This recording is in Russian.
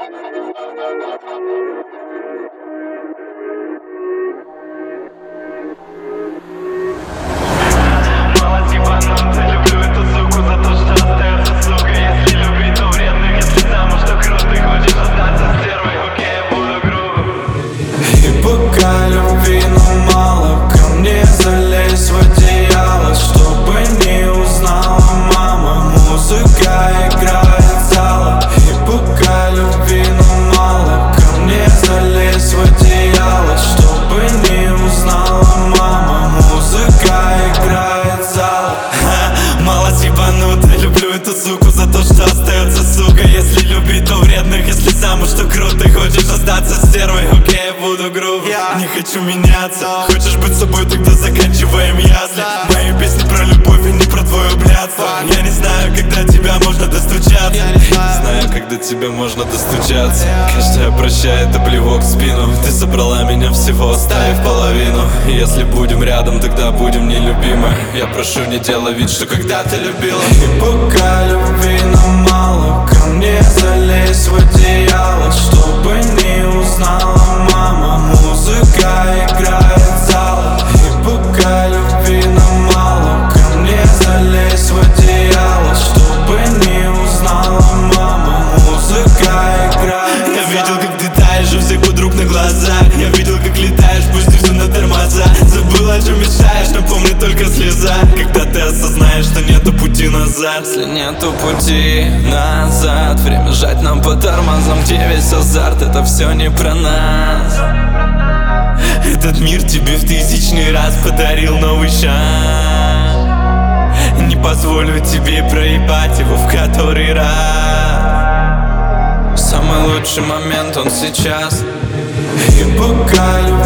Стервой, окей, я буду груб. Не хочу меняться. Хочешь быть собой, тогда заканчиваем ясли. Мои песни про любовь и не про твое блядство. Я не знаю, когда тебя можно достучаться. Не знаю, когда тебя можно достучаться. Каждая прощает, это плевок в спину. Ты собрала меня всего, оставив половину. Если будем рядом, тогда будем нелюбимы. Я прошу, не делай вид, что когда-то любила. И пока любви нам мало, ко мне залезь в одеяло, чтобы не узнала мама. Музыка играет в залах. И пока любви нам мало, ко мне залезь в одеяло, чтобы не узнала мама. Музыка играет в залах. Я видел, как ты таешь у всех подруг на глазах. Я видел, как летаешь, пусти все на тормоза. Забыл, о чем мечтаешь, но помни только слеза. Когда ты осознаешь, что нету пути назад. Если нету пути назад, время жать нам по тормозам, где весь азарт, это все не про нас. Этот мир тебе в тысячный раз подарил новый шанс. Не позволю тебе проебать его в который раз. Самый лучший момент он сейчас. И пока